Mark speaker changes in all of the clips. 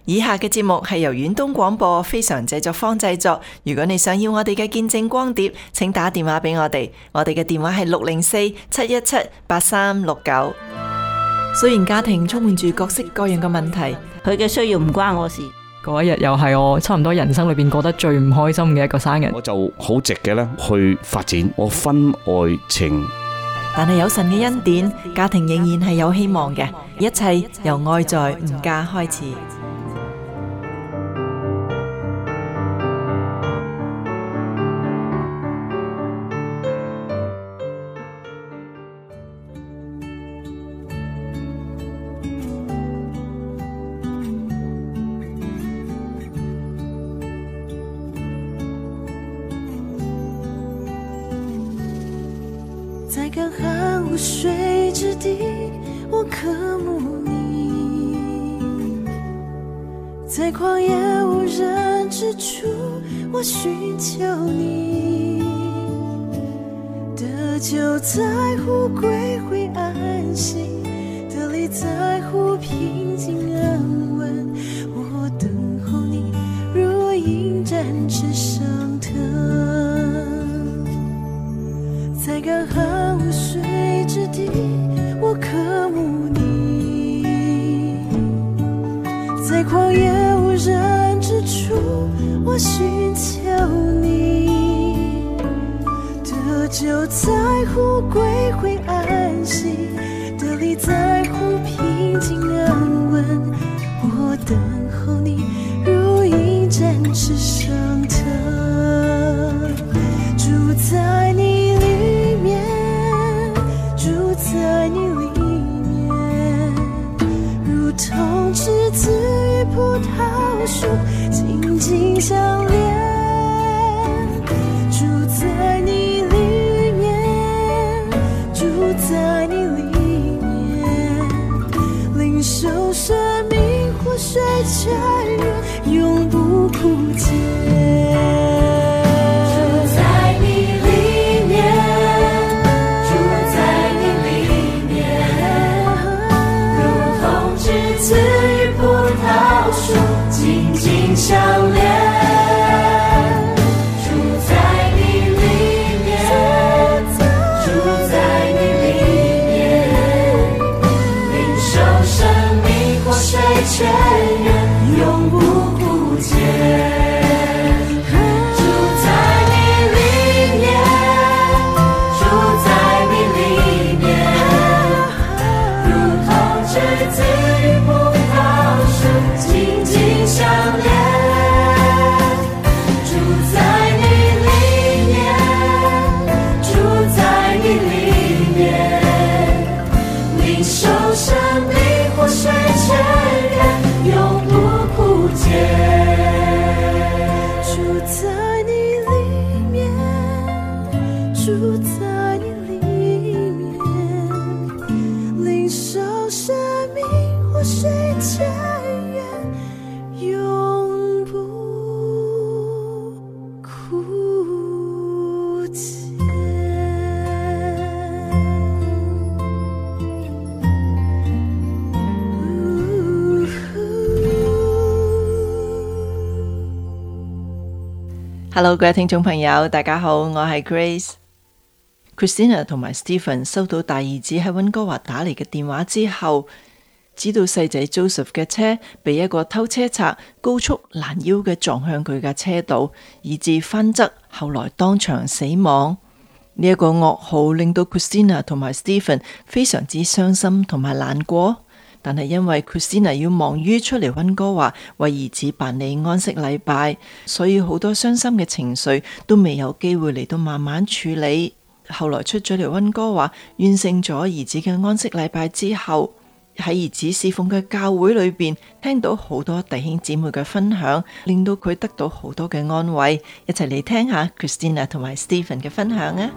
Speaker 1: 以下嘅節目係由遠東廣播非常製作坊製作。如果你想要我哋嘅見證光碟，請打電話俾我哋。我哋嘅電話係604-717-8369。雖然家庭充滿住各式各樣嘅問題，
Speaker 2: 佢嘅需要唔關我事。
Speaker 3: 嗰一日又係我差唔多人生裏邊過得最唔開心嘅一個生日。
Speaker 4: 我就好直嘅咧去發展我婚外情。
Speaker 1: 但係有神嘅恩典，家庭仍然係有希望嘅。一切由愛在吾家開始。
Speaker 5: 在干旱无水之地，我渴慕你；在旷野无人之处，我寻求你。得救在乎归回安息，得力在乎平静安稳。我等候你，如鹰展翅上腾。在干旱无水之地，我渴慕你；在旷野无人之处，我寻求你。得救在乎归回安息，得力在乎平静安稳。我等候你，如鹰展翅上腾。住在你里面，住在你里面，如同枝子与葡萄树紧紧相连。住在你里面，住在你里面，领受生命活水泉源，永不枯竭。
Speaker 6: 相连，住在你里面，住在你里面，领受生命活水泉源，永不枯竭。住在你里面，住在你里面，如同枝子与葡萄树紧紧相连。
Speaker 1: Hello， 各位聽眾朋友，大家好，我係 Grace。Christina 同埋 Stephen 收到大兒子喺溫哥華打嚟嘅電話之後，知道細仔 Joseph 嘅車被一個偷車賊高速攔腰嘅撞向佢架車度，以致翻側，後來當場死亡。呢一個噩耗令到 Christina 同埋 Stephen 非常之傷心同埋難過。但係因為 Christina 要忙於出嚟溫哥華為兒子辦理安息禮拜，所以好多傷心嘅情緒都未有機會嚟到慢慢處理。後來出咗嚟溫哥華，完成咗兒子嘅安息禮拜之後，喺兒子侍奉嘅教會裏邊，聽到好多弟兄姊妹嘅分享，令到佢得到好多嘅安慰。一齊嚟聽下 Christina 同埋 Stephen 嘅分享啊！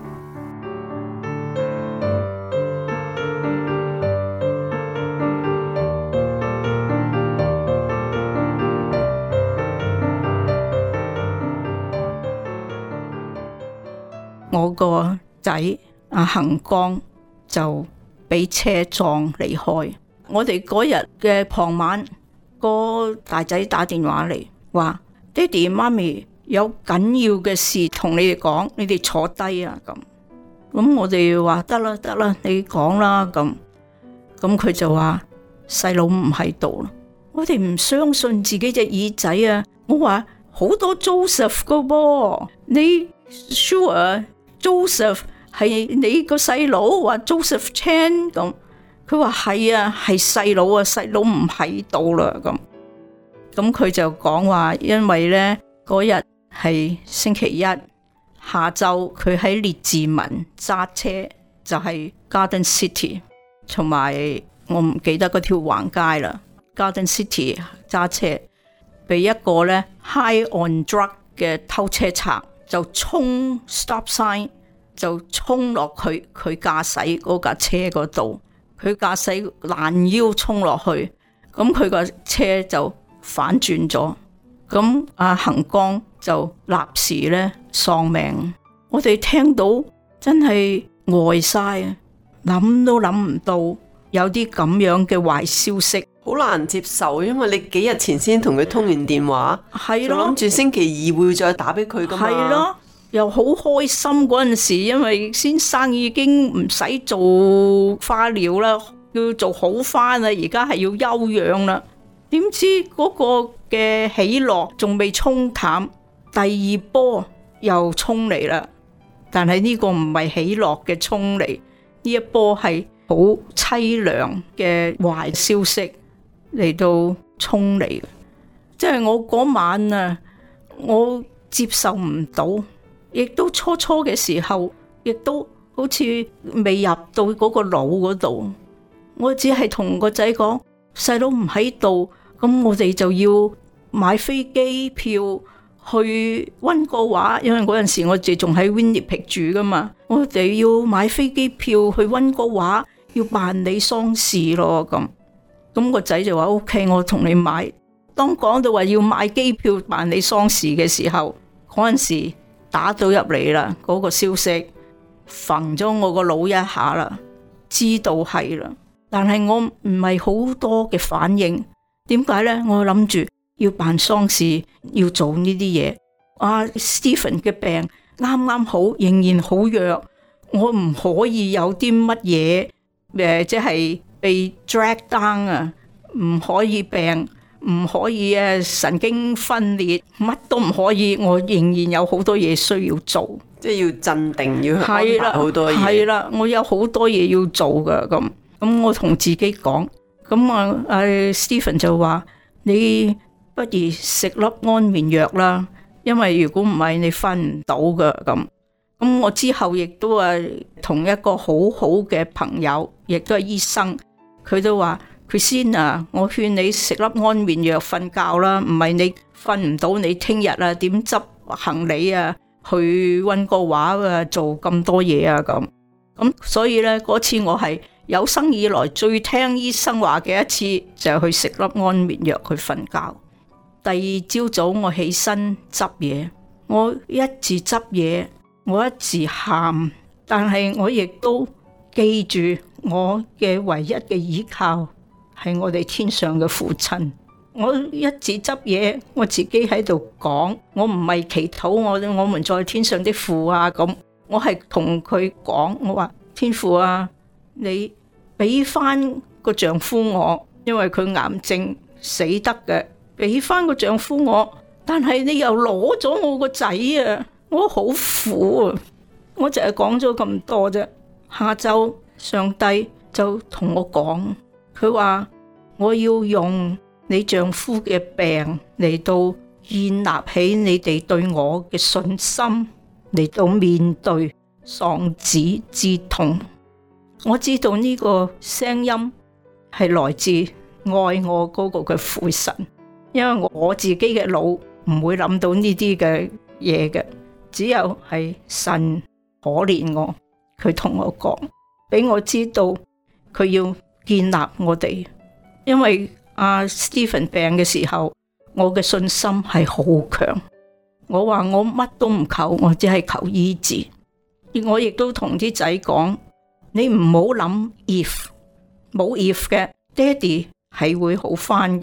Speaker 2: 我個仔阿恒光就俾車撞離開。我哋嗰日嘅傍晚， 個大仔打電話嚟話：爹哋媽咪有緊要嘅事同你哋講，你哋坐低啊咁。咁我哋話得啦，你講啦咁。咁佢就話細佬唔喺度啦。我哋唔相信自己隻耳仔啊！我話好多 Joseph 噶噃，你 sure Joseph 係你個細佬？話 Joseph Chan 咁。佢話係啊，係細佬啊，細佬唔喺度啦咁。咁佢就講話，因為咧嗰日係星期一下晝，佢喺列治文揸車，就係 Garden City， 同埋我唔記得嗰條橫街啦。Garden City 揸車，被一個咧 high on drug 嘅偷車賊就衝 stop sign， 就衝落佢駕駛嗰架車嗰度。佢駕駛攔腰衝落去，咁佢個車就反轉咗，咁阿恒光就立時咧喪命。我哋聽到真係呆晒，諗都諗唔到有啲咁樣嘅壞消息，
Speaker 7: 好難接受，因為你幾日前先同佢通完電話，
Speaker 2: 係咯，
Speaker 7: 諗住星期二會再打俾佢噶嘛，
Speaker 2: 係咯，又好開心嗰陣時，因為先生已經唔使做化療啦，要做好翻啦，而家係要休養啦。點知嗰個嘅喜樂仲未沖淡，第二波又沖嚟啦。但係呢個唔係喜樂嘅沖嚟，呢一波係好凄涼嘅壞消息嚟到沖嚟。即係我嗰晚啊，我接受唔到。亦都初嘅時候，亦都好似未入到嗰個腦嗰度。我只係同個仔講，細佬唔喺度，咁我哋就要買飛機票去溫哥華，因為嗰陣時我哋仲喺 Winnipeg 住噶嘛。我哋要買飛機票去溫哥華，要辦理喪事咯。咁個仔就話 OK， 我同你買。當講到話要買機票辦理喪事嘅時候，嗰陣時打到入嚟啦，嗰個消息揈咗我個腦一下啦，知道係啦，但係我唔係好多嘅反應。點解呢？我諗住要辦喪事，要做呢啲嘢。Stephen 嘅病啱啱好，仍然好弱，我唔可以有啲乜嘢即係被 drag down 啊，唔可以病。唔可以神經分裂，乜都唔可以。我仍然有好多嘢需要做，
Speaker 7: 即係要鎮定，要安排好多嘢。
Speaker 2: 係啦，我有好多嘢要做噶。咁我同自己講，咁Stephen 就話：你不如食粒安眠藥啦，因為如果唔係你瞓唔到噶。咁我之後亦都同一個好好嘅朋友，亦都係醫生，佢都話。佢先啊，我勸你食粒安眠藥瞓覺啦，唔係你瞓唔到，你聽日啊點執行李啊去溫哥華啊做咁多嘢啊咁所以咧嗰次我係有生以來最聽醫生話嘅一次，就係去食粒安眠藥去瞓覺。第二朝早我起身執嘢，我一直執嘢，我一直喊，但係我亦都記住我嘅唯一嘅依靠。係我哋天上嘅父親，我一直執嘢，我自己喺度講，我唔係祈禱我們在天上的父啊咁，我係同佢講，我話天父啊，你俾翻個丈夫我，因為佢癌症死得嘅，俾翻個丈夫我，但係你又攞咗我個仔啊，我好苦啊，我就係講咗咁多啫。下晝上帝就同我講。佢話我要用你丈夫嘅病嚟到建立起你哋對我嘅信心，嚟到面對喪子之痛。我知道呢個聲音係來自愛我嗰個嘅父神，因為我自己嘅腦唔會諗到呢啲嘅嘢嘅，只有係神可憐我，佢同我講，俾我知道佢要建立我哋，因為Stephen 病嘅時候，我嘅信心係好強。我話我乜都唔求，我只係求醫治。我亦都同啲仔講，你唔好諗 if， 冇 if 嘅，爹哋係會好翻嘅。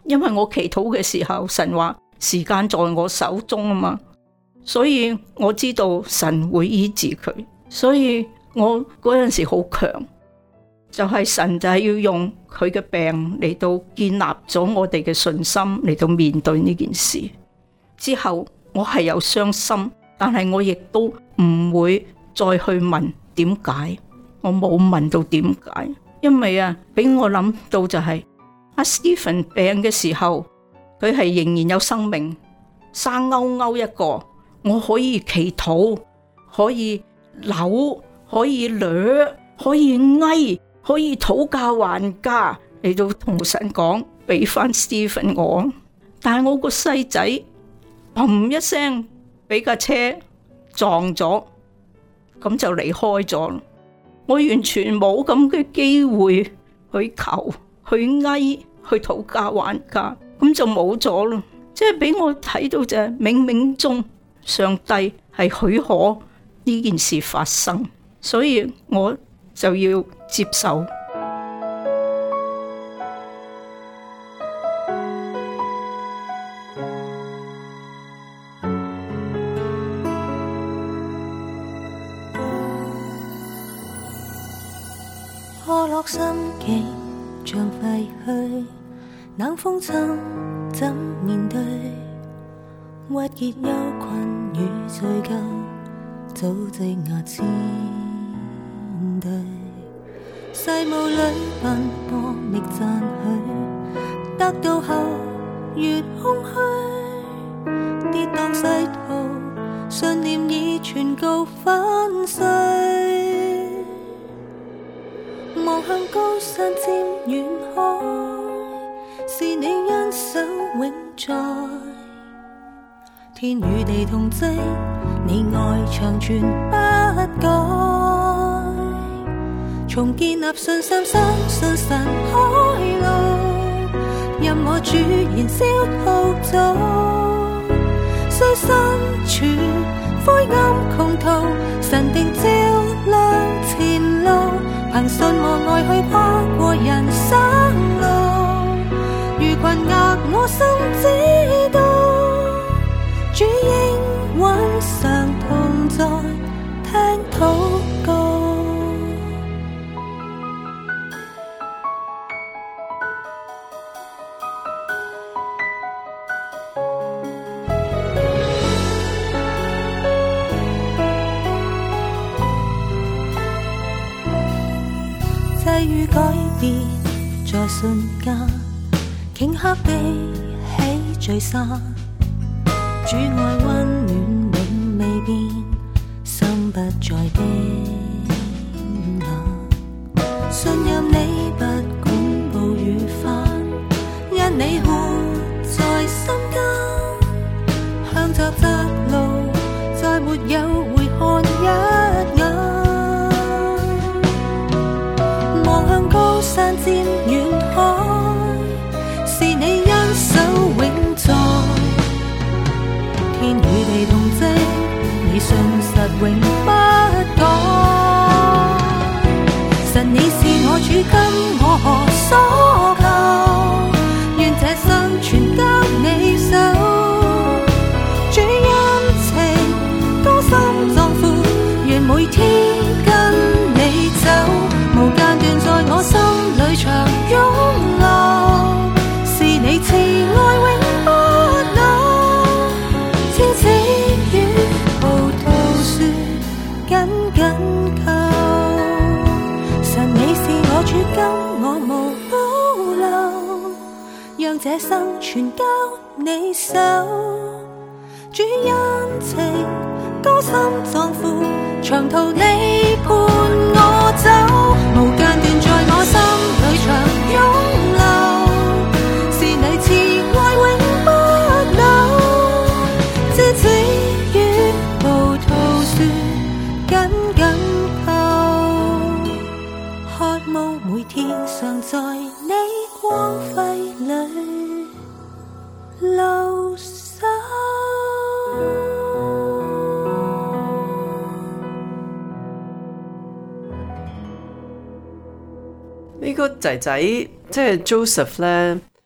Speaker 2: 因為我祈禱嘅時候，神話時間在我手中啊嘛，所以我知道神會醫治佢，所以我嗰陣時好強，就係神就係要用佢嘅病嚟到建立咗我哋嘅信心嚟到面對呢件事。之後我係有傷心，但係我亦都唔會再去問點解，我冇問到點解，因為俾我諗到就係阿 Stephen 病嘅時候，佢係仍然有生命，生勾勾一個，我可以祈禱，可以扭，可以掠，可以哀，可以討價還價嚟到同神講，俾翻 Stephen 我。但係我個細仔砰一聲俾架車撞咗，咁就離開咗。我完全冇咁嘅機會去求、去哀、去討價還價，咁就冇咗咯。即係俾我睇到就係冥冥中上帝係許可呢件事發生，所以我就要接受。
Speaker 5: 破落心境像廢墟，冷風侵怎面對？鬱結憂困與罪疚，早積壓千堆。世務裏奔波力讚許，得到後越空虛，跌宕世途，信念已全告粉碎。望向高山尖遠海，是你恩手永在，天與地同積，你愛長存不改。從建立信心，相信神開路，任我主燃燒號召，雖身處灰暗窮途，神定照亮前路。憑信和愛去跨過人生路，如群壓我心知道，主應允常同在，聽禱告。際遇改變在瞬間，頃刻地起聚散，主愛溫暖永未變，心不再冰冷。信任你不管暴雨翻，因你活在心間，向着窄路，再沒有回看一眼。望向高山尖遠海，是你恩手永在，天與地同積，你信實永不改。神你是我主，跟我何所求？願這生全交你手，主恩情高深壯闊，願每天跟你走。無間斷在我心裏長湧流，是你慈愛永不朽，枝子與葡萄樹緊緊扣。神你是我主，跟我無保留，讓這生全交你手，主恩情高深壯闊，長途你伴我走。無間斷在我心裏長湧流，是你慈愛永不朽，枝子與葡萄樹緊緊扣，渴慕每天常在你光輝裏留守。
Speaker 7: 呢個仔仔即係 Joseph 咧，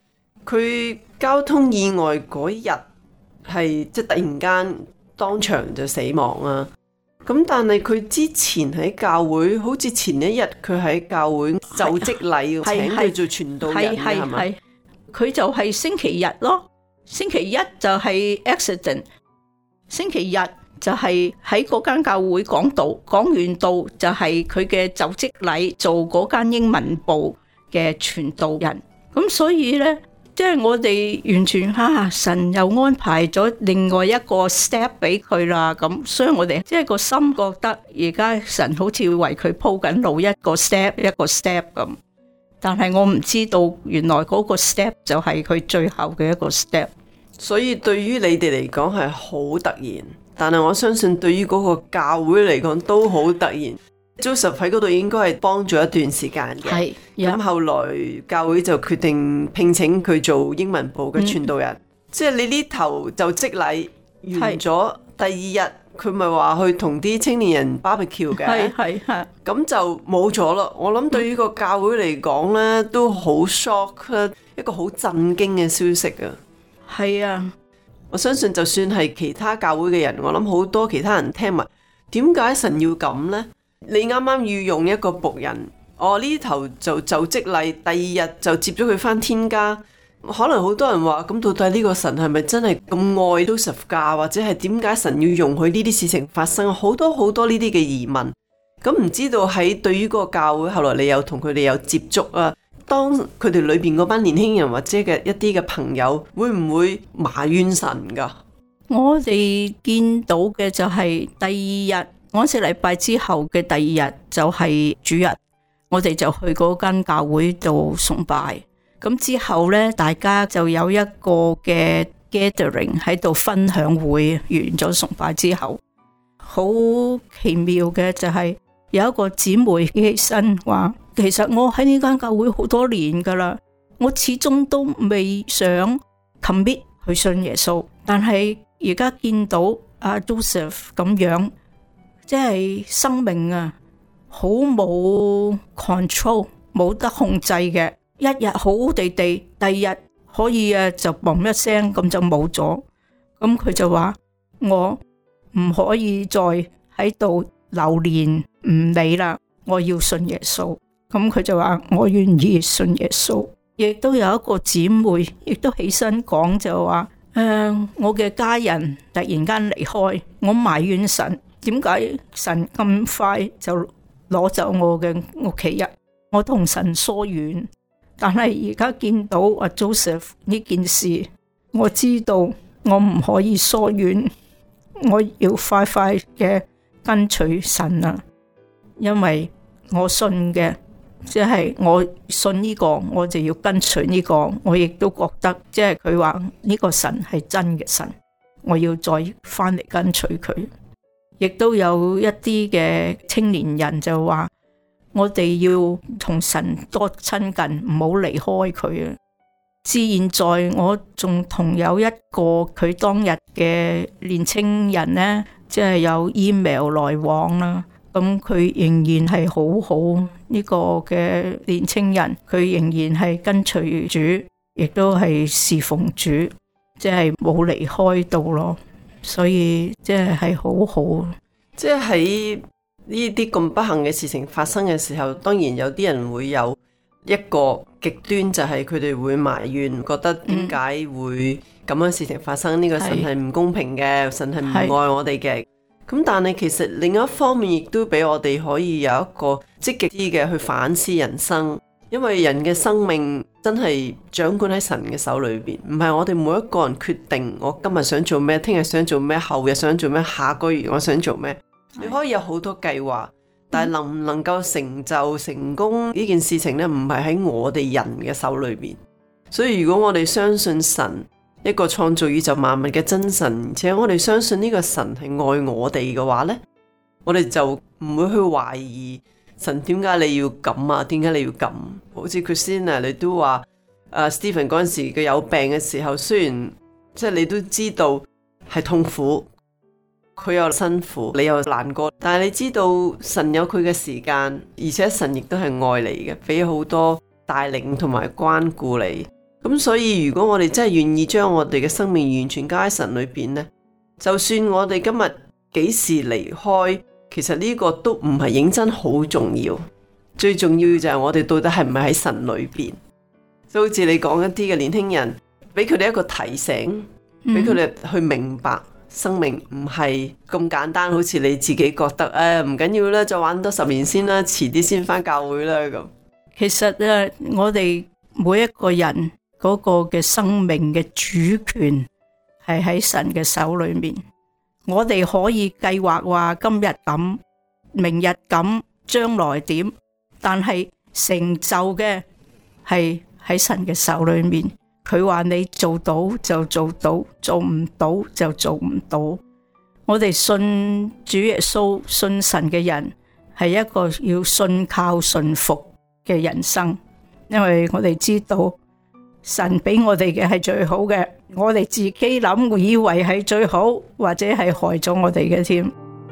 Speaker 7: 佢交通意外嗰日係即係突然間當場就死亡啊！咁但係佢之前喺教會，好似前一日佢喺教會就職禮請佢做傳道人嘅係咪？
Speaker 2: 佢就係星期日咯，星期一就係 accident， 星期日就係喺嗰間教會講道，講完道就係佢嘅就職禮，做嗰間英文部嘅傳道人。咁所以呢，即係我哋完全神又安排咗另外一個 step 俾佢啦。咁所以我哋即係個心覺得而家神好似為佢鋪緊路，一個 step 一個 step 咁。但係我唔知道原來嗰個 step 就係佢最後嘅一個 step。
Speaker 7: 所以對於你哋嚟講係好突然，但係我相信對於嗰個教會嚟講都好突然。Joseph 喺嗰度應該係幫咗一段時間嘅，咁後來教會就決定聘請佢做英文部嘅傳道人。即係你呢頭就職禮完咗，第二日佢咪話去同啲青年人 barbecue 嘅，咁就冇咗咯。我諗對於個教會嚟講呢，都好 shock， 一個好震驚嘅消息啊！
Speaker 2: 係啊，
Speaker 7: 我相信就算係其他教會嘅人，我諗好多其他人聽埋，點解神要咁呢？你啱啱要用一個僕人，呢頭就職禮，第二日就接咗佢返天家。可能好多人話，咁到底呢個神係咪真係咁愛Joseph㗎？或者係點解神要容許呢啲事情發生？好多呢啲嘅疑問。咁唔知道喺對於嗰個教會，後來你有同佢哋有接觸啊？當佢哋裏邊嗰班年輕人或者嘅一啲嘅朋友，會唔會埋怨神㗎？
Speaker 2: 我哋見到嘅就係第二日。安息禮拜之後嘅第二日就係主日，我哋就去嗰間教會度崇拜。咁之後呢，大家就有一個嘅 gathering 喺度分享會，完咗崇拜之後，好奇妙嘅就係有一個姊妹起身話，其實我喺呢間教會好多年噶啦，我始終都未想 commit 去信耶穌，但係而家見到阿 Joseph 咁樣。即係生命啊，好冇 control， 冇得控制嘅。一日好好地地，第二日可以就嘣一聲咁就冇咗。咁佢就話我唔可以再喺度流連唔理啦，我要信耶穌。咁佢就話我願意信耶穌。亦都有一個姊妹亦都起身講就話我嘅家人突然間離開，我埋怨神。點解神咁快就攞走我嘅屋企人？我同神疏遠，但係而家見到阿 Joseph 呢件事，我知道我唔可以疏遠，我要快快嘅跟隨神啊！因為我信嘅，即係我信呢個，我就要跟隨呢個。我亦都覺得，即係佢話呢個神係真嘅神，我要再翻嚟跟隨佢。亦都有一啲嘅青年人就話，我哋要同神多親近，唔好離開佢啊！至現在我仲同有一個佢當日嘅年青人呢，即係有 email 來往啦。咁佢仍然係好好呢個嘅年青人，佢仍然係跟隨主，亦都係侍奉主，即係冇離開到咯。所以即係好好，
Speaker 7: 即係喺呢啲咁不幸嘅事情發生嘅時候，當然有啲人會有一個極端，就係佢哋會埋怨，覺得點解會咁樣事情發生？呢個神係唔公平嘅，神係唔愛我哋嘅。咁但係其實另一方面亦都俾我哋可以有一個積極啲嘅去反思人生，因為人嘅生命真係掌管喺神嘅手裏邊，唔係我哋每一個人決定我今日想做咩，聽日想做咩，後日想做咩，下個月我想做咩。你可以有好多計劃，但係能唔能夠成就成功呢件事情呢，唔係喺我哋人嘅手裏邊。所以如果我哋相信神，一個創造宇宙萬物嘅真神，而且我哋相信呢個神係愛我哋嘅話呢，我哋就唔會去懷疑神點解你要咁啊？點解你要咁？好似 Christina 你都話Stephen 嗰陣時佢有病嘅時候，雖然即係你都知道係痛苦，佢又辛苦，你又難過，但係你知道神有佢嘅時間，而且神亦都係愛你嘅，俾好多帶領同埋關顧你。 咁所以如果我哋真係願意將我哋嘅生命完全交喺神裏邊呢，就算我哋今日幾時離開，其實呢個都唔係認真好重要。最重要就係我哋到底係唔係喺神裏邊。就好似你講一啲嘅年輕人，俾佢哋一個提醒，俾佢哋去明白生命唔係咁簡單，好似你自己覺得唔緊要啦，再玩多10年先啦，遲啲先返教會啦咁。
Speaker 2: 其實我哋每一個人嗰個嘅生命嘅主權係喺神嘅手裏面。我哋可以計劃話今日咁，明日咁，將來點，但係成就嘅係喺神嘅手裏面。佢話你做到就做到，做唔到就做唔到。我哋信主耶穌、信神嘅人係一個要信靠信服嘅人生，因為我哋知道神俾我哋嘅係最好嘅，我哋自己諗以為係最好，或者係害咗我哋嘅添。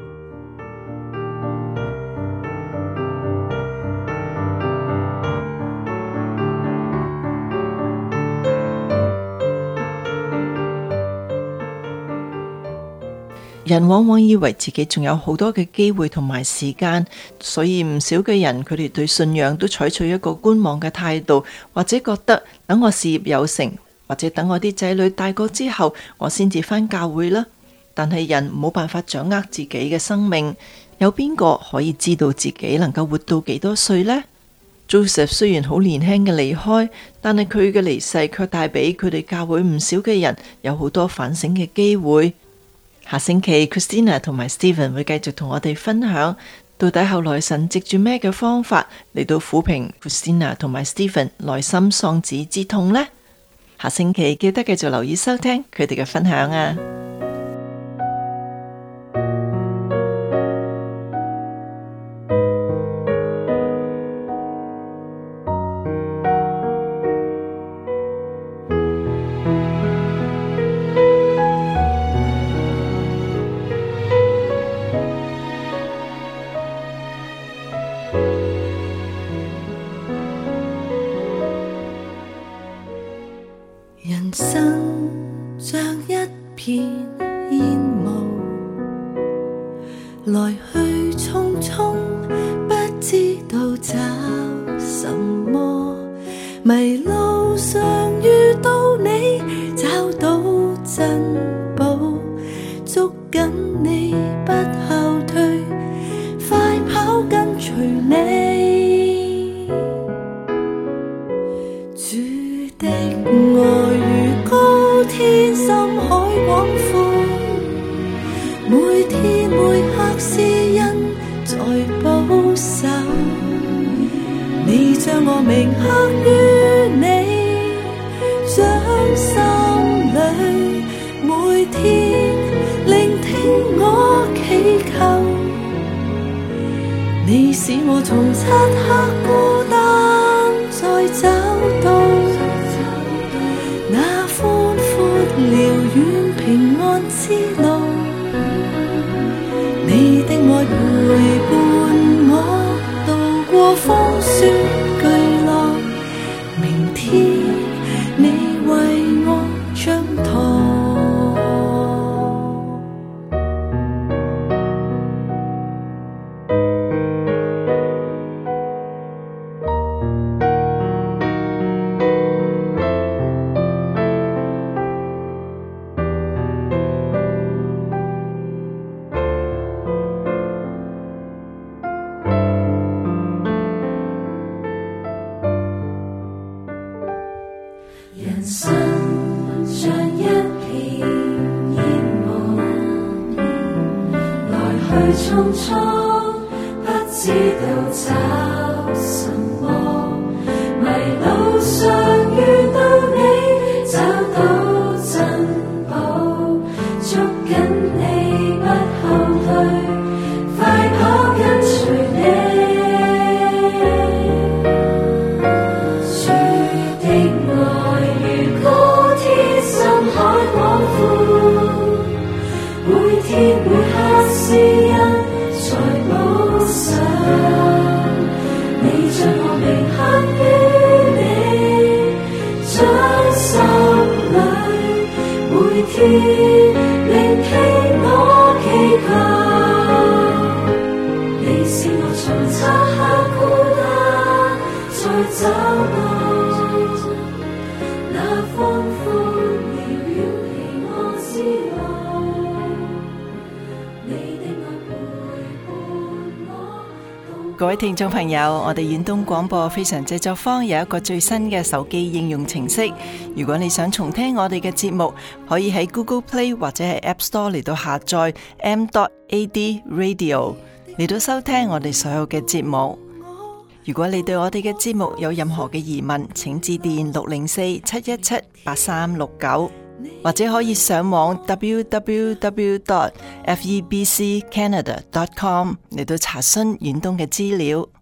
Speaker 1: 人往往以為自己仲有好多嘅機會同埋時間，所以唔少嘅人佢哋對信仰都採取一個觀望嘅態度，或者覺得等我事業有成，或者等我啲仔女大個之後，我先至返教會啦。但係人冇辦法掌握自己嘅生命，有邊個可以知道自己能夠活到幾多歲呢？ Joseph 雖然好年輕嘅離開，但係佢嘅離世卻帶俾佢哋教會唔少嘅人有好多反省嘅機會。下星期 Christina 同埋 Stephen 會繼續同我哋分享，到底後來神藉住咩嘅方法嚟到撫平 Christina 同埋 Stephen 內心喪子之痛呢？下星期記得繼續留意收聽佢哋嘅分享啊！
Speaker 5: 人生像一片煙霧，來去匆匆，不知道找什麼。迷路上遇到你，找到珍寶，捉緊你不後退，快跑跟隨你。主的愛如高天深海廣闊，每天每刻施恩在保守。你將我銘刻於你掌心裏，每天聆聽我祈求。你使我從漆黑孤單再找到那寬闊遼遠平安之路。你的愛陪伴我渡過風雪巨浪，明天你為我掌舵。
Speaker 6: 人生像一片煙霧，來去匆匆，不知道找什麼。迷路上遇到你，找到珍寶，捉緊你不後退，快跑跟隨你。每刻施恩在保守，你將我銘刻於你掌聆聽我祈求，你使我從漆黑孤單再找到那豐富微表你我之路，你的愛陪伴我。
Speaker 1: 各位聽眾朋友，我哋遠東廣播非常製作坊有一個最新嘅手機應用程式，如果你想重聽我哋嘅節目，可以喺 Google Play 或者係 App Store 嚟到下載 m.ad radio 嚟到收聽我哋所有嘅節目。如果你對我哋嘅節目有任何嘅疑問，請致電604-717-8369，或者可以上網 www.febccanada.com 嚟到查詢遠東嘅資料。